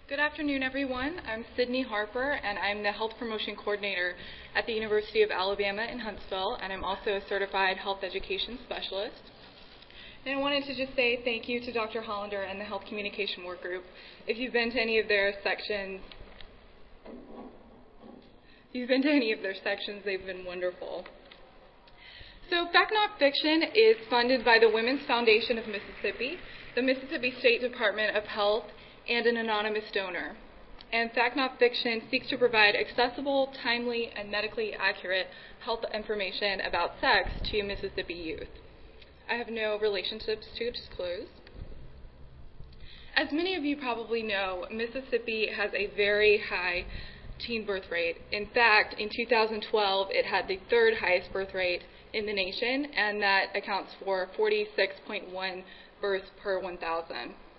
Good afternoon, everyone. I'm Sydney Harper, and I'm the Health Promotion Coordinator at the University of Alabama in Huntsville, and I'm also a Certified Health Education Specialist. And I wanted to just say thank you to Dr. Hollander and the Health Communication Work Group. If you've been to any of their sections, they've been wonderful. So Fact Not Fiction is funded by the Women's Foundation of Mississippi, the Mississippi State Department of Health, and an anonymous donor. And Fact Not Fiction seeks to provide accessible, timely, and medically accurate health information about sex to Mississippi youth. I have no relationships to disclose. As many of you probably know, Mississippi has a very high teen birth rate. In fact, in 2012, it had the third highest birth rate in the nation, and that accounts for 46.1 births per 1,000.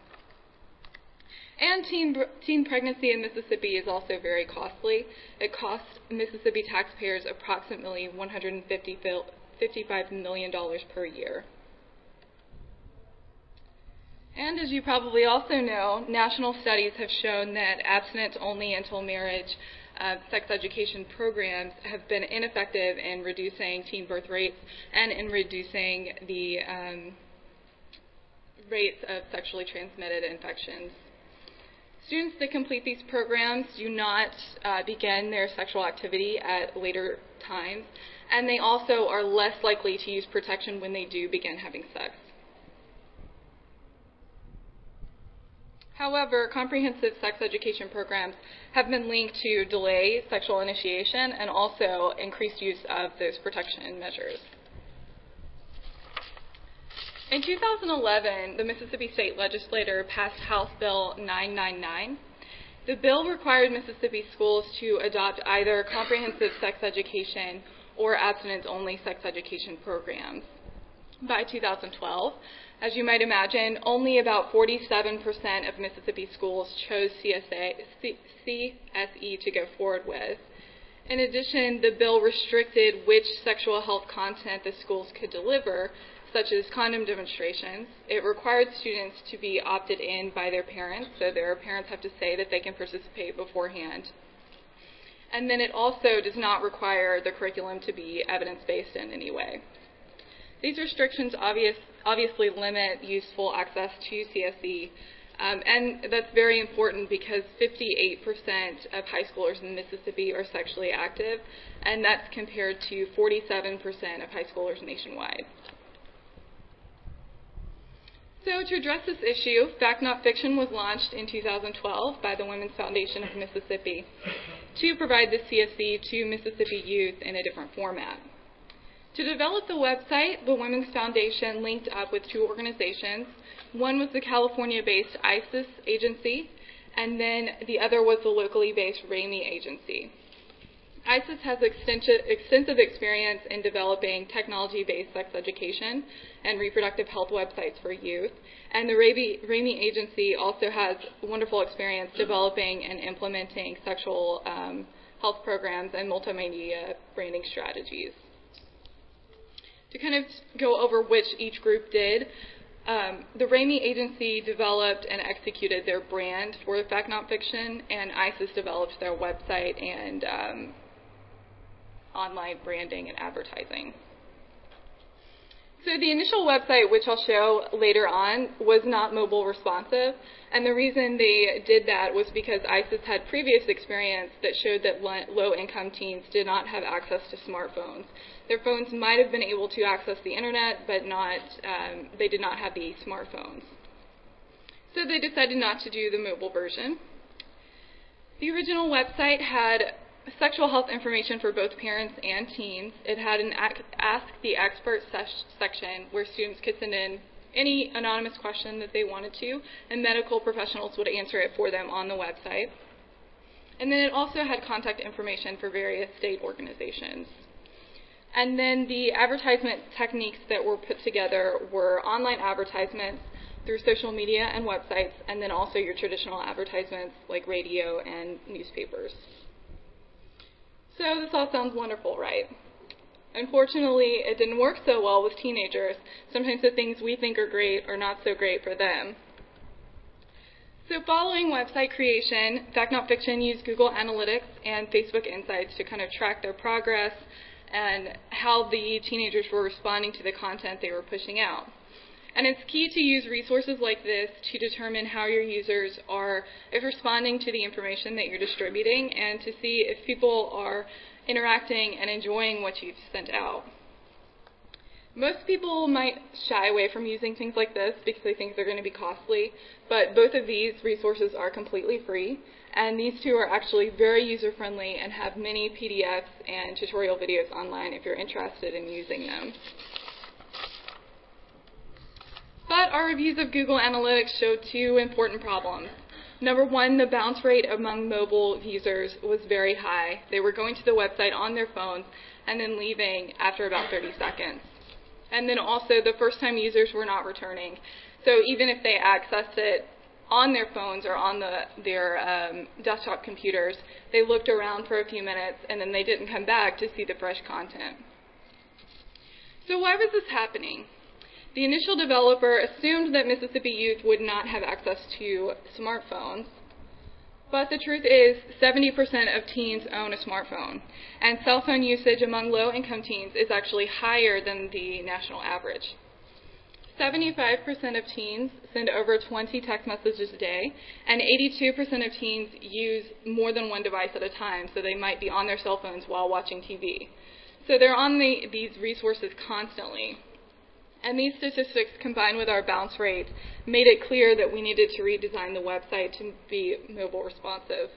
And teen pregnancy in Mississippi is also very costly. It costs Mississippi taxpayers approximately $155 million per year. And as you probably also know, national studies have shown that abstinence-only until marriage sex education programs have been ineffective in reducing teen birth rates and in reducing the rates of sexually transmitted infections. Students that complete these programs do not begin their sexual activity at later times, and they also are less likely to use protection when they do begin having sex. However, comprehensive sex education programs have been linked to delay sexual initiation and also increased use of those protection measures. In 2011, the Mississippi State Legislature passed House Bill 999. The bill required Mississippi schools to adopt either comprehensive sex education or abstinence-only sex education programs. By 2012, as you might imagine, only about 47% of Mississippi schools chose CSE to go forward with. In addition, the bill restricted which sexual health content the schools could deliver, such as condom demonstrations. It required students to be opted in by their parents, so their parents have to say that they can participate beforehand. And then it also does not require the curriculum to be evidence-based in any way. These restrictions obviously limit useful access to CSE, and that's very important because 58% of high schoolers in Mississippi are sexually active, and that's compared to 47% of high schoolers nationwide. So to address this issue, Fact Not Fiction was launched in 2012 by the Women's Foundation of Mississippi to provide the CSE to Mississippi youth in a different format. To develop the website, the Women's Foundation linked up with two organizations. One was the California-based ISIS agency, and then the other was the locally based RAMI agency. ISIS has extensive experience in developing technology-based sex education and reproductive health websites for youth, and the RAMI agency also has wonderful experience developing and implementing sexual health programs and multimedia branding strategies. To kind of go over which each group did, the RAMI agency developed and executed their brand for Fact Not Fiction, and ISIS developed their website and online branding and advertising. So the initial website, which I'll show later on, was not mobile responsive, and the reason they did that was because ISIS had previous experience that showed that low-income teens did not have access to smartphones. Their phones might have been able to access the internet, but they did not have the smartphones. So they decided not to do the mobile version. The original website had sexual health information for both parents and teens. It had an Ask the Expert section where students could send in any anonymous question that they wanted to, and medical professionals would answer it for them on the website. And then it also had contact information for various state organizations. And then the advertisement techniques that were put together were online advertisements through social media and websites, and then also your traditional advertisements like radio and newspapers. So this all sounds wonderful, right? Unfortunately, it didn't work so well with teenagers. Sometimes the things we think are great are not so great for them. So So following website creation, Fact Not Fiction used Google Analytics and Facebook Insights to kind of track their progress and how the teenagers were responding to the content they were pushing out. And it's key to use resources like this to determine how your users are responding to the information that you're distributing and to see if people are interacting and enjoying what you've sent out. Most people might shy away from using things like this because they think they're going to be costly, but both of these resources are completely free, and these two are actually very user-friendly and have many PDFs and tutorial videos online if you're interested in using them. But our reviews of Google Analytics showed two important problems. Number one, the bounce rate among mobile users was very high. They were going to the website on their phones and then leaving after about 30 seconds. And then also the first-time users were not returning. So even if they accessed it on their phones or on their desktop computers, they looked around for a few minutes and then they didn't come back to see the fresh content. So why was this happening? The initial developer assumed that Mississippi youth would not have access to smartphones, but the truth is 70% of teens own a smartphone, and cell phone usage among low-income teens is actually higher than the national average. 75% of teens send over 20 text messages a day, and 82% of teens use more than one device at a time, so they might be on their cell phones while watching TV. So they're on these resources constantly. And these statistics, combined with our bounce rate, made it clear that we needed to redesign the website to be mobile responsive.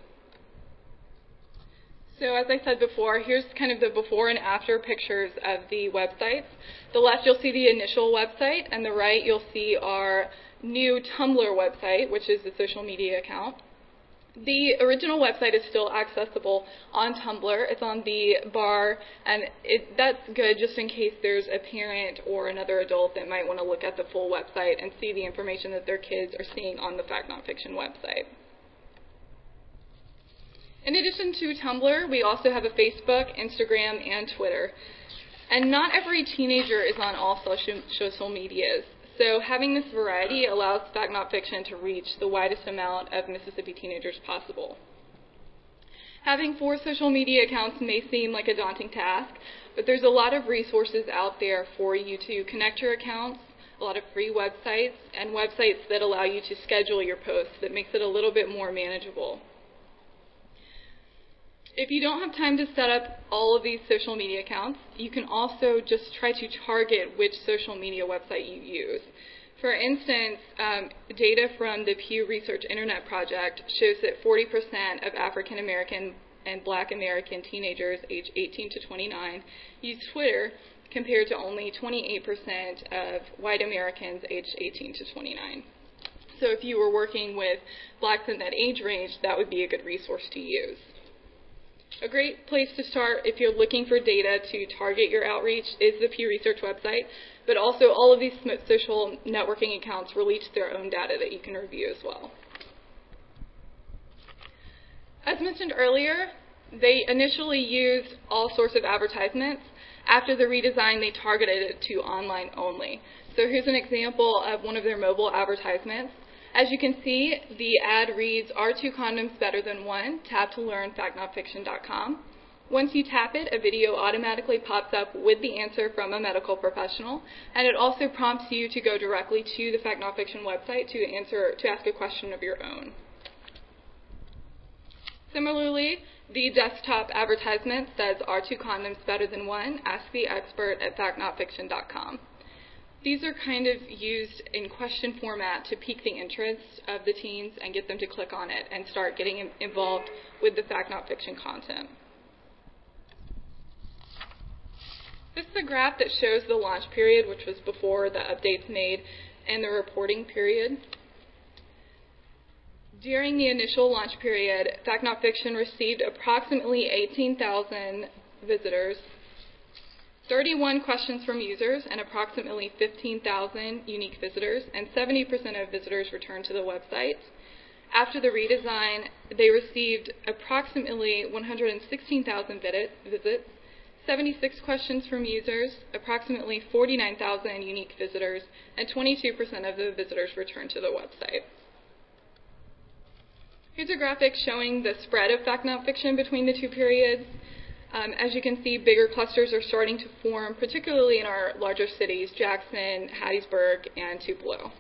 So as I said before, here's kind of the before and after pictures of the websites. The left, you'll see the initial website, and the right, you'll see our new Tumblr website, which is the social media account. The original website is still accessible on Tumblr. It's on the bar, and that's good just in case there's a parent or another adult that might want to look at the full website and see the information that their kids are seeing on the Fact Not Fiction website. In addition to Tumblr, we also have a Facebook, Instagram, and Twitter. And not every teenager is on all social medias. So having this variety allows Fact Not Fiction to reach the widest amount of Mississippi teenagers possible. Having 4 social media accounts may seem like a daunting task, but there's a lot of resources out there for you to connect your accounts, a lot of free websites, and websites that allow you to schedule your posts that makes it a little bit more manageable. If you don't have time to set up all of these social media accounts, you can also just try to target which social media website you use. For instance, data from the Pew Research Internet Project shows that 40% of African American and Black American teenagers aged 18 to 29 use Twitter, compared to only 28% of white Americans aged 18 to 29. So if you were working with blacks in that age range, that would be a good resource to use. A great place to start if you're looking for data to target your outreach is the Pew Research website, but also all of these social networking accounts release their own data that you can review as well. As mentioned earlier, they initially used all sorts of advertisements. After the redesign, they targeted it to online only. So here's an example of one of their mobile advertisements. As you can see, the ad reads, "Are 2 condoms better than 1? Tap to learn factnotfiction.com." Once you tap it, a video automatically pops up with the answer from a medical professional, and it also prompts you to go directly to the Fact Not Fiction website to ask a question of your own. Similarly, the desktop advertisement says, "Are 2 condoms better than 1? Ask the expert at factnotfiction.com." These are kind of used in question format to pique the interest of the teens and get them to click on it and start getting involved with the Fact Not Fiction content. This is a graph that shows the launch period, which was before the updates made, and the reporting period. During the initial launch period, Fact Not Fiction received approximately 18,000 visitors, 31 questions from users, and approximately 15,000 unique visitors, and 70% of visitors returned to the website. After the redesign, they received approximately 116,000 visits, 76 questions from users, approximately 49,000 unique visitors, and 22% of the visitors returned to the website. Here's a graphic showing the spread of fact not fiction between the two periods. As you can see, bigger clusters are starting to form, particularly in our larger cities, Jackson, Hattiesburg, and Tupelo.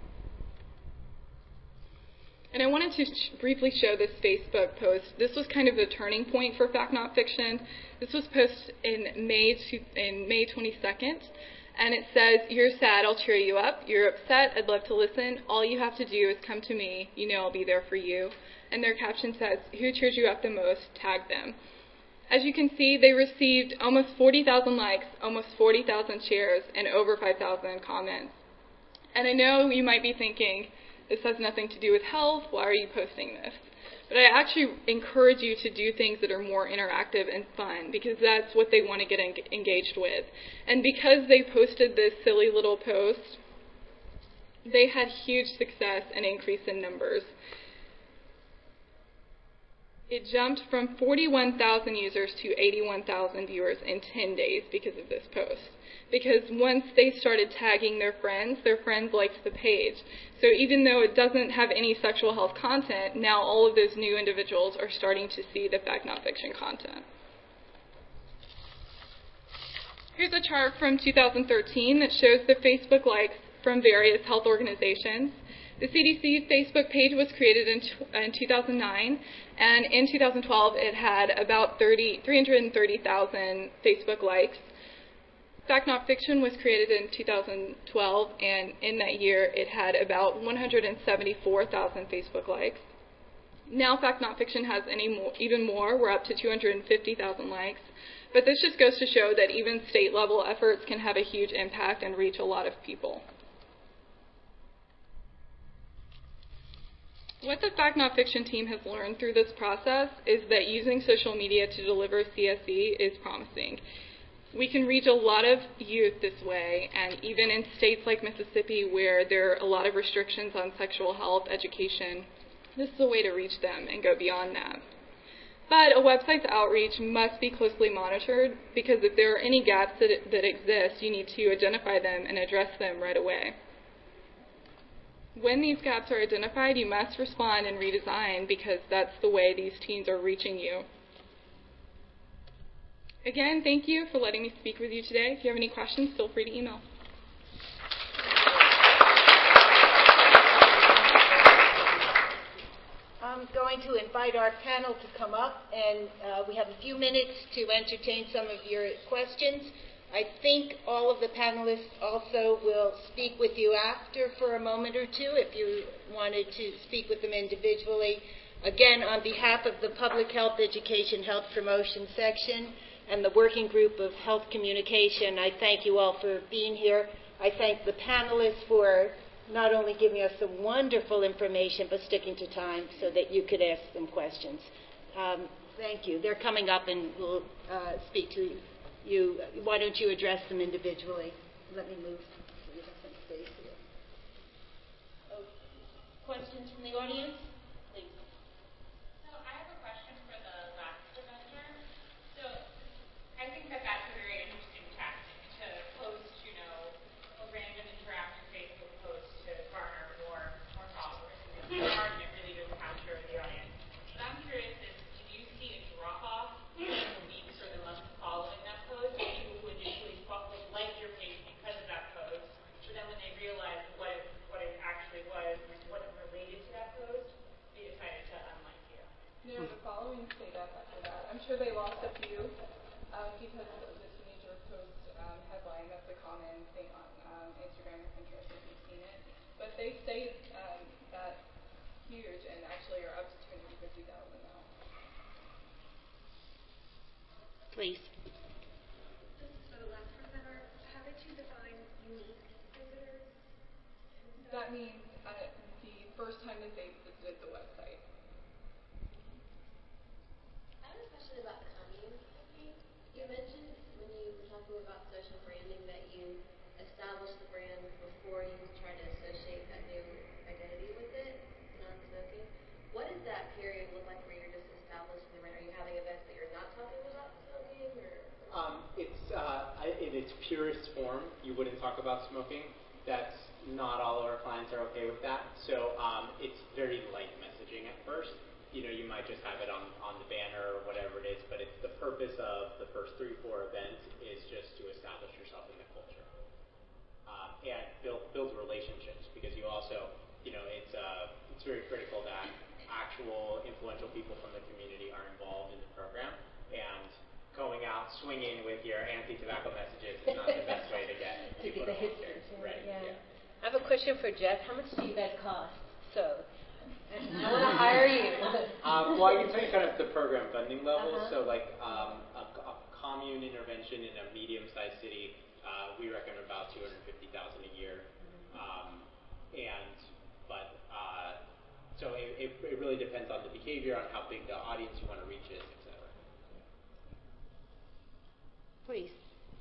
And I wanted to briefly show this Facebook post. This was kind of the turning point for fact not fiction. This was posted in May 22nd, and it says, "You're sad, I'll cheer you up. You're upset, I'd love to listen. All you have to do is come to me. You know I'll be there for you." And their caption says, "Who cheers you up the most? Tag them." As you can see, they received almost 40,000 likes, almost 40,000 shares, and over 5,000 comments. And I know you might be thinking, this has nothing to do with health, why are you posting this? But I actually encourage you to do things that are more interactive and fun, because that's what they want to get engaged with. And because they posted this silly little post, they had huge success and increase in numbers. It jumped from 41,000 users to 81,000 viewers in 10 days because of this post. Because once they started tagging their friends liked the page. So even though it doesn't have any sexual health content, now all of those new individuals are starting to see the fact not fiction content. Here's a chart from 2013 that shows the Facebook likes from various health organizations. The CDC Facebook page was created in 2009, and in 2012 it had about 330,000 Facebook likes. Fact Not Fiction was created in 2012, and in that year it had about 174,000 Facebook likes. Now Fact Not Fiction has even more. We're up to 250,000 likes. But this just goes to show that even state-level efforts can have a huge impact and reach a lot of people. What the Fact Not Fiction team has learned through this process is that using social media to deliver CSE is promising. We can reach a lot of youth this way, and even in states like Mississippi where there are a lot of restrictions on sexual health education, this is a way to reach them and go beyond that. But a website's outreach must be closely monitored, because if there are any gaps that exist, you need to identify them and address them right away. When these gaps are identified, you must respond and redesign, because that's the way these teens are reaching you. Again, thank you for letting me speak with you today. If you have any questions, feel free to email. I'm going to invite our panel to come up, and we have a few minutes to entertain some of your questions. I think all of the panelists also will speak with you after for a moment or two if you wanted to speak with them individually. Again, on behalf of the Public Health Education Health Promotion section and the Working Group of Health Communication, I thank you all for being here. I thank the panelists for not only giving us some wonderful information, but sticking to time so that you could ask them questions. Thank you. They're coming up and we'll speak to you. Why don't you address them individually? Let me move so you have some space here. Oh, questions from the audience? Please. So I have a question for the last presenter. So I think that that's a very interesting tactic to post, a random interactive Facebook post to garner more followers. It's hard and it really does capture the audience. But I'm curious, did you see a drop-off in the weeks or the months following that post? People who initially liked your page because of that post, but then when they realized what it actually was and what it related to that post, they decided to unlike you. No, the following stayed up after that. I'm sure they lost a few because of the teenager post headline. That's a common thing on Instagram or Pinterest if you've seen it. But they stayed that huge and actually are up to 250,000 now. Please. This is for the last presenter. How did you define unique visitors? That means the first time that they visited the website. I have a question about the coming campaign. You mentioned when you were talking about social branding that you established the brand before you try to associate that new identity with it, non-smoking. What does that period look like where you're just establishing the brand? Are you having events that you're not talking about smoking? It's in its purest form, you wouldn't talk about smoking. That's not all of our clients are okay with that. So it's very light messaging at first. You might just have it on the banner or whatever it is, but it's the purpose of the first 3-4 events is just to establish yourself in the culture and build relationships, because you also, it's very critical that actual influential people from the community are involved in the program, and going out swinging with your anti-tobacco messages is not the best way to get people to volunteer. Right. Yeah. I have a question for Jeff. How much do you guys cost? So I want to hire you. Well, I can tell you kind of the program funding level. So, like a commune intervention in a medium-sized city, we reckon about $250,000 a year. So it really depends on the behavior, on how big the audience you want to reach is, etc. Please.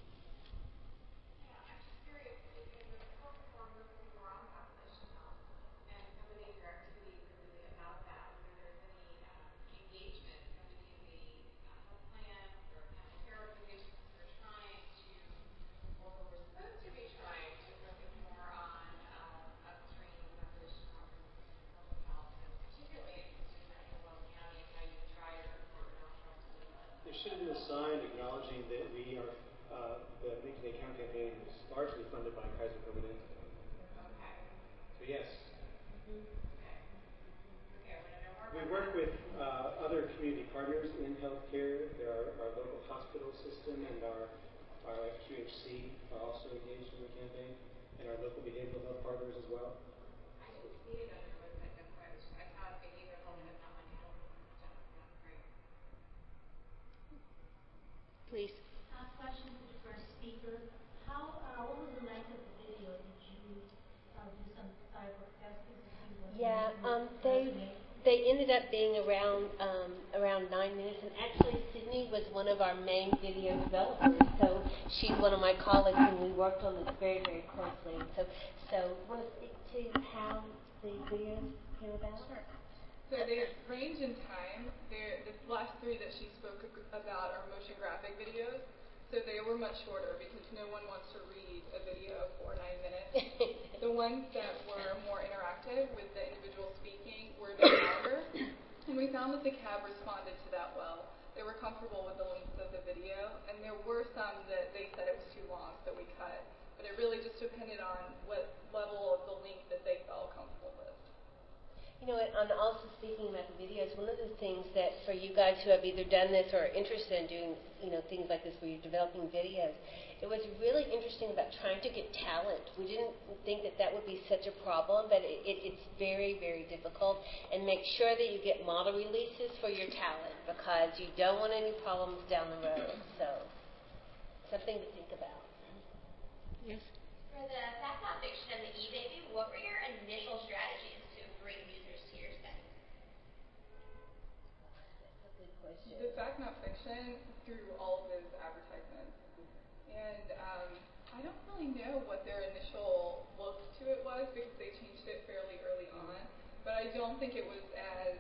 There should have been a sign acknowledging that we are, the Make Today Count campaign is largely funded by Kaiser Permanente. Okay. So yes. Okay. Okay, I want to know more about We work with other community partners in healthcare. There are our local hospital system and our FQHC are also engaged in the campaign, and our local behavioral health partners as well. I didn't see it on your website, that's why I thought behavioral health had not money out. That's great. Please. Question to the first speaker. What was the length of the video? Did you do some type of testing to see what? Yeah, they ended up being around 9 minutes, and actually Sydney was one of our main video developers. So she's one of my colleagues, and we worked on this very, very closely. So want to speak to how the videos came about? Sure. So they range in time. The last 3 that she spoke about are motion graphic videos. So they were much shorter because no one wants to read a video for 9 minutes. The ones that were more interactive with the individual speaking were a bit longer. And we found that the CAB responded to that well. They were comfortable with the length of the video. And there were some that they said it was too long, so we cut. But it really just depended on what level of the length that they felt comfortable with. And also speaking about the videos, one of the things that for you guys who have either done this or are interested in doing, things like this where you're developing videos, it was really interesting about trying to get talent. We didn't think that would be such a problem, but it's very, very difficult. And make sure that you get model releases for your talent, because you don't want any problems down the road. So, something to think about. Yes? For the Fact Not Fiction and the eBaby, what were your initial strategies to bring users to your site? That's a good question. The Fact Not Fiction through all of those advertisements. And I don't really know what their initial look to it was because they changed it fairly early on. But I don't think it was as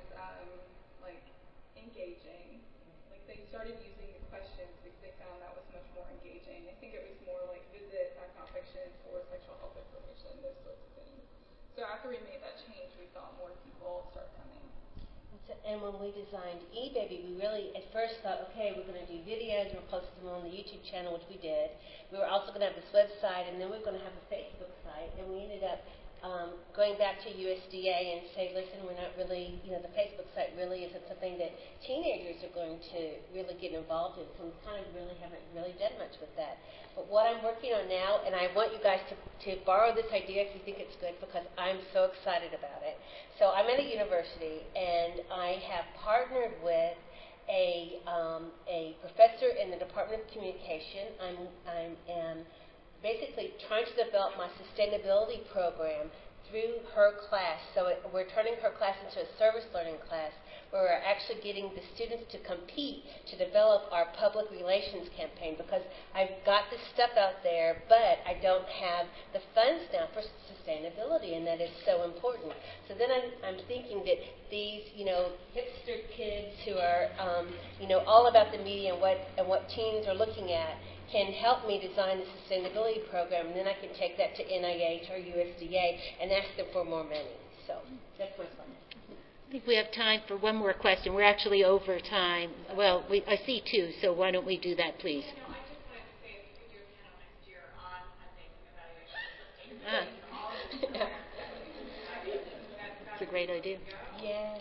engaging. Like they started using the questions because they found that was much more engaging. I think it was more like visit Fact Not Fiction for sexual health information, those sorts of things. So after we made that change, we saw more people start coming. And when we designed eBaby, we really at first thought, okay, we're going to do videos, we're posting them on the YouTube channel, which we did. We were also going to have this website, and then we were going to have a Facebook site. And we ended up going back to USDA and say, listen, we're not really, the Facebook site really isn't something that teenagers are going to really get involved in. So we kind of really haven't really done much with that. But what I'm working on now, and I want you guys to borrow this idea if you think it's good, because I'm so excited about it. So I'm at a university, and I have partnered with a professor in the Department of Communication. I am basically trying to develop my sustainability program through her class. So we're turning her class into a service learning class where we're actually getting the students to compete to develop our public relations campaign, because I've got this stuff out there, but I don't have the funds now for sustainability, and that is so important. So then I'm thinking that these, hipster kids who are, all about the media and what teens are looking at, can help me design the sustainability program, and then I can take that to NIH or USDA and ask them for more money. So that's my plan. I think we have time for one more question. We're actually over time. Well, I see two, so why don't we do that, please? I just wanted to say if you could do a panel next year on funding evaluation of sustainability. That's a great idea. Yeah.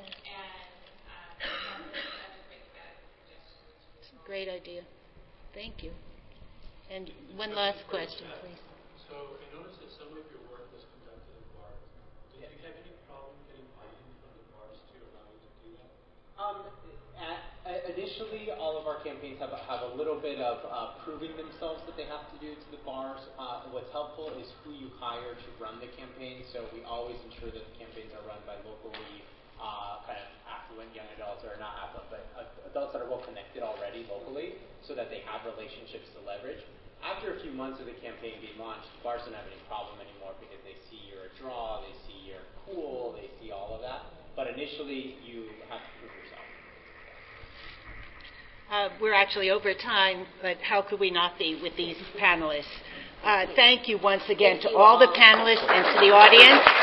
It's a great idea. Thank you. And one last question, please. So I noticed that some of your work was conducted in bars. Did you have any problem getting funding from the bars to allow you to do that? Initially, all of our campaigns have a little bit of proving themselves that they have to do to the bars. What's helpful is who you hire to run the campaign. So we always ensure that the campaigns are run by locally kind of affluent young adults, or not affluent, but adults that are well connected already locally, so that they have relationships to leverage. After a few months of the campaign being launched, bars don't have any problem anymore because they see you're a draw, they see you're cool, they see all of that. But initially, you have to prove yourself. We're actually over time, but how could we not be with these panelists? Thank you once again to all the panelists and to the audience.